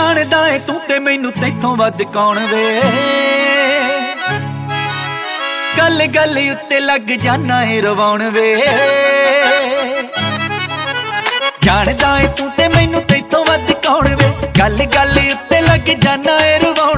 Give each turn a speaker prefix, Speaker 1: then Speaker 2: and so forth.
Speaker 1: ਜਾਣਦਾ ਏ ਤੂੰ ਤੇ ਮੈਨੂੰ ਤੈਥੋਂ ਵੱਧ ਕੌਣ ਵੇ। ਗੱਲ ਗੱਲ ਉੱਤੇ ਲੱਗ ਜਾਨਾ ਏ ਰਵਾਉਣ ਵੇ। ਜਾਣਦਾ ਏ ਤੂੰ ਤੇ ਮੈਨੂੰ ਤੈਥੋਂ ਵੱਧ ਕੌਣ ਵੇ। ਗੱਲ ਗੱਲ ਉੱਤੇ ਲੱਗ ਜਾਨਾ ਏ ਰਵਾਉਣ